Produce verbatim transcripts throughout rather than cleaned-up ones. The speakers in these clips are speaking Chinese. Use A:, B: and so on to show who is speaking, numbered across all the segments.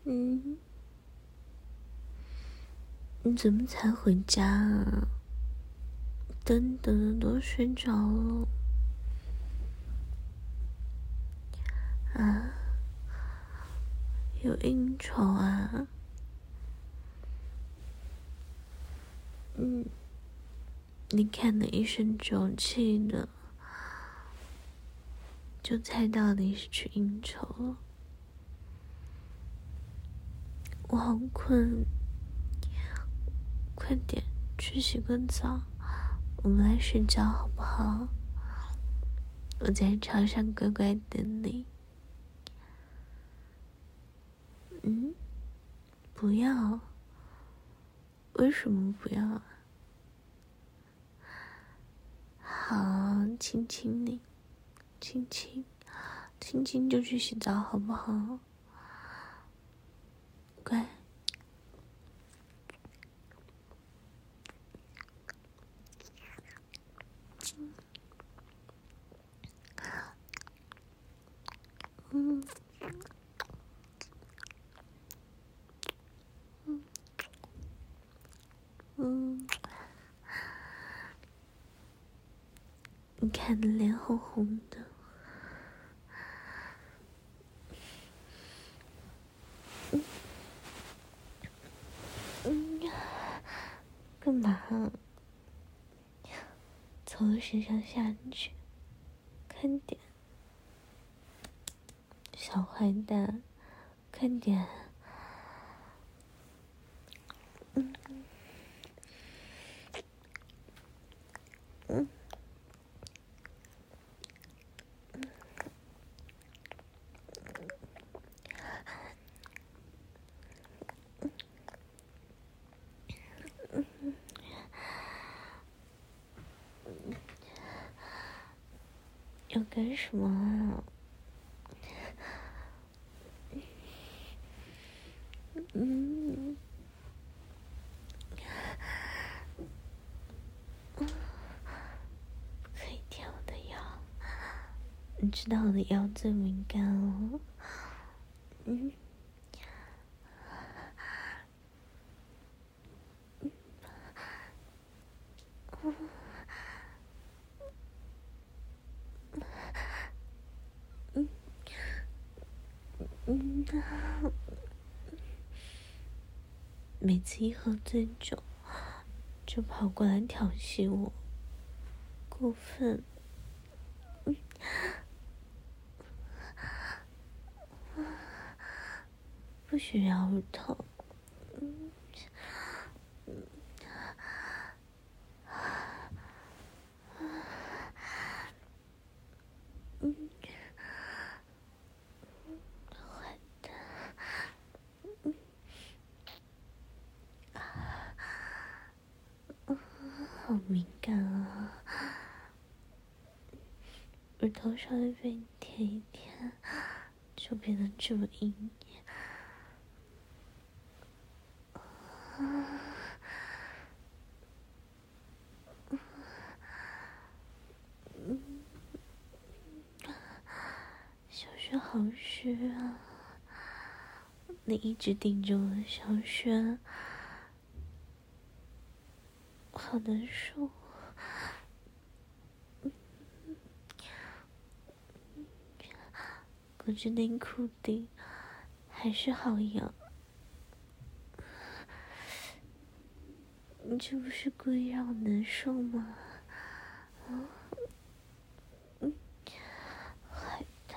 A: 嗯，你怎么才回家啊？等等的都睡着了。啊？有应酬啊？嗯，你看得一身酒气的，就猜到你是去应酬了。我好困，快点去洗个澡，我们来睡觉好不好？我在床上乖乖等你。嗯，不要。为什么不要啊？好，亲亲你，亲亲，亲亲就去洗澡好不好？乖。嗯。嗯。嗯。你看你脸红红的。嗯。嗯。干嘛？从我身上下去，快点。小坏蛋，快点。嗯。嗯。要干什么啊？嗯。不可以舔我的腰，你知道我的腰最敏感了。嗯。嗯。嗯。每次一喝醉酒，就跑过来调戏我，过分。嗯。不许摇头。嗯。嗯。坏蛋。嗯。嗯，好敏感啊！耳朵稍微被你舔一舔，就变得这么硬。啊。嗯。小轩好虚啊！你一直盯着我的小轩，好难受。隔着内裤顶，还是好痒。你这不是故意让我难受吗？啊？嗯。坏蛋。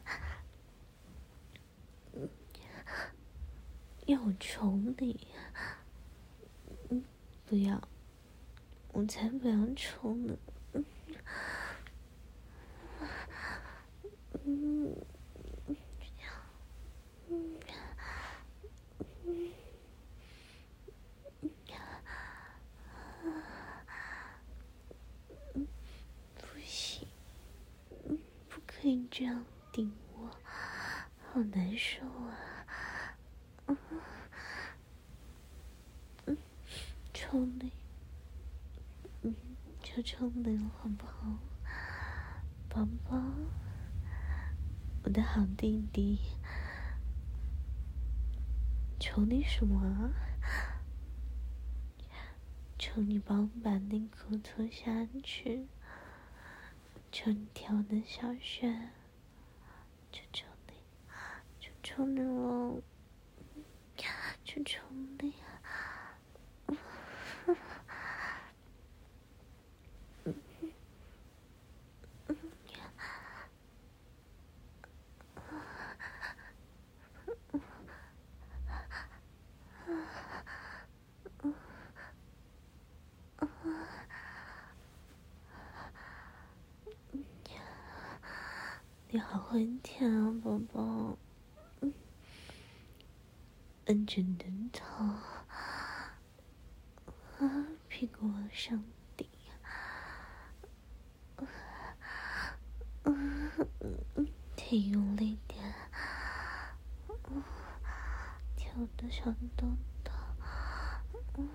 A: 嗯。要我宠你？嗯，不要，我才不要宠呢。嗯。嗯。嗯。嗯。嗯。不行。嗯，不可以这样顶我，好难受啊。嗯。嗯，宠你。嗯，求求你了，好不好？宝宝，我的好弟弟。 求你什么啊？求你帮我把内裤脱下去，求你跳我的小穴，求求你，求求你了，求求你！你好会舔啊，宝宝！摁着你的头，啊，屁股往上顶，嗯嗯，挺用力点，嗯，舔我的小豆豆，嗯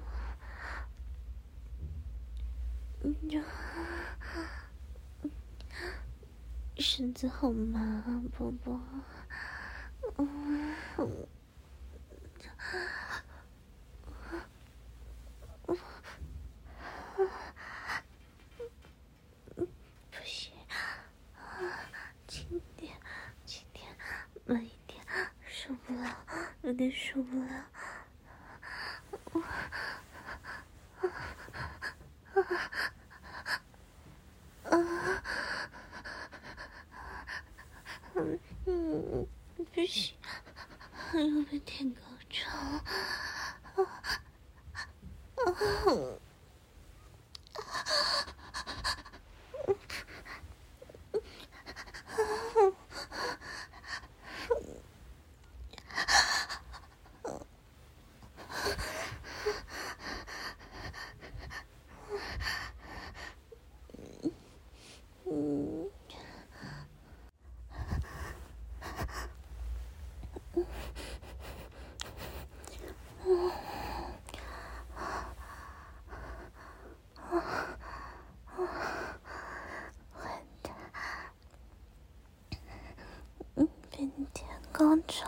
A: 嗯，身子好麻啊，宝宝，嗯。不行，轻点，轻点，慢一点，受不了，有点受不了。嗯，不行，又被舔高潮。嗯。嗯，被你舔高潮，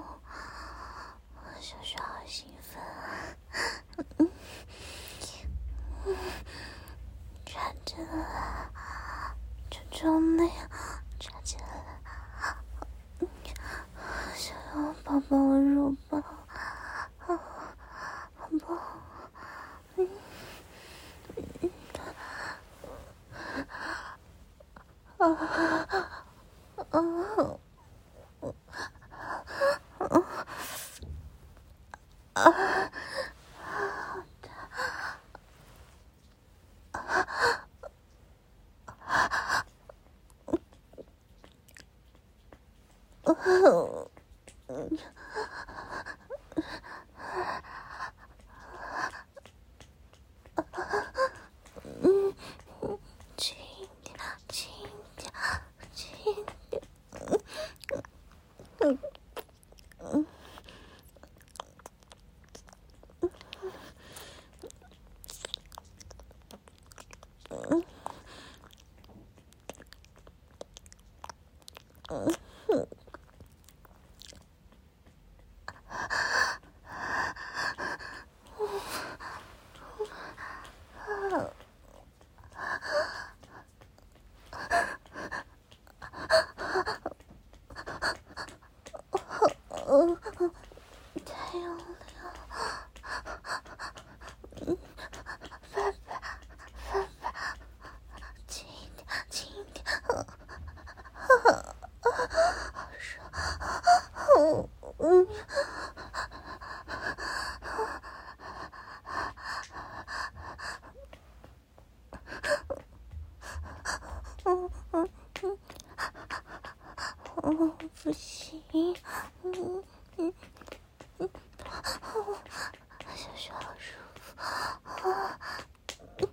A: 小雪好兴奋啊！嗯嗯，抓紧了，求求你，抓紧了！嗯，想要抱抱我乳抱，啊，宝宝，嗯嗯，啊啊啊！啊！轻点，轻点，轻点。嗯嗯嗯嗯嗯。哦，太用力了！嗯，爸爸，爸爸，轻一点，轻一点，啊啊啊！好爽！嗯嗯。嗯嗯嗯，哦，不行，嗯嗯嗯，小雪好舒服啊！嗯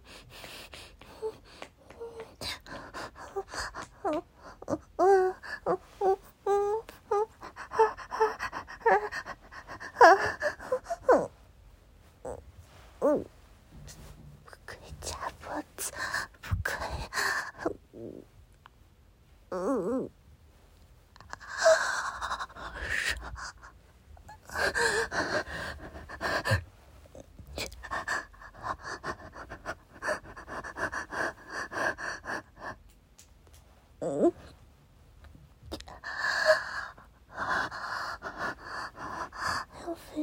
A: 嗯嗯嗯嗯嗯嗯嗯嗯，不可以夹脖子，不可以，嗯嗯。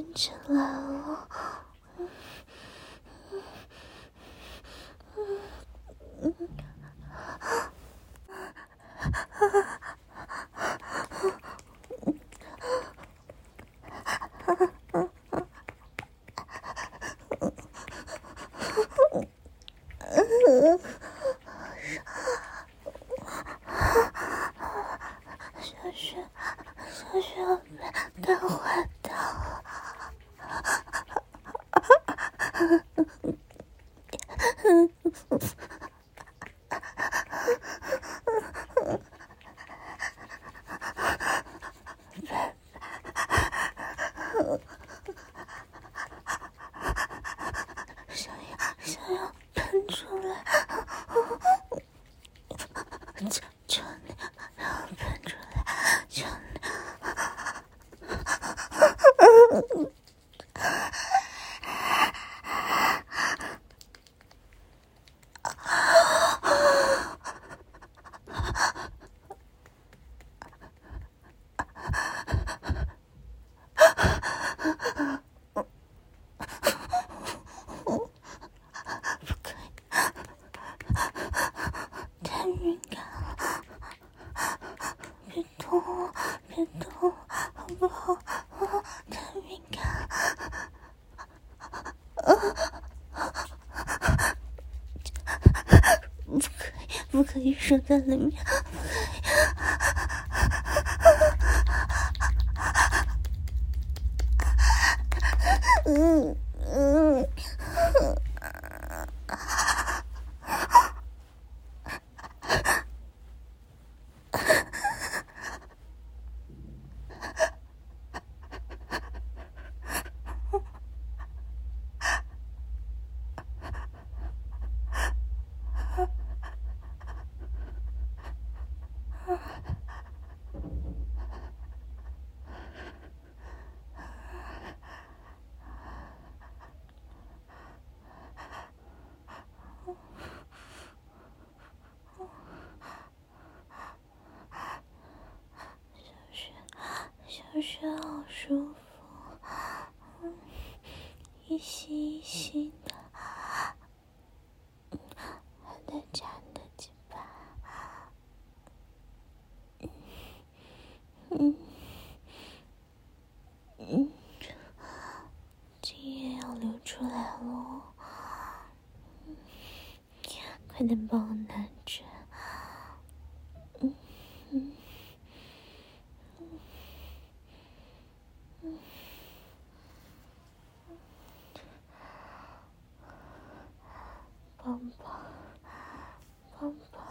A: 起来了。小雪，小雪，该坏掉了。想要想要喷出来，求求你让我喷出来，求你。太敏感了，别动我，别动我，好不好？太敏感了，不可以，不可以射在里面，不可以。嗯嗯。小雪好舒服，嗯，一吸一吸的，还在夹你的鸡巴，嗯嗯，精液要流出来了，嗯，快点帮我拿着，嗯嗯。宝宝，宝宝，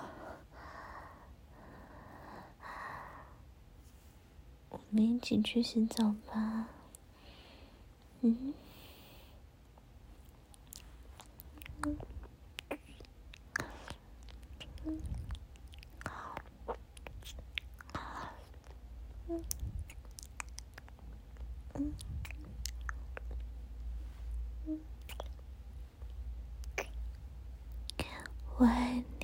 A: 我们一起去洗澡吧。嗯。嗯。嗯。嗯。嗯。嗯。我爱你。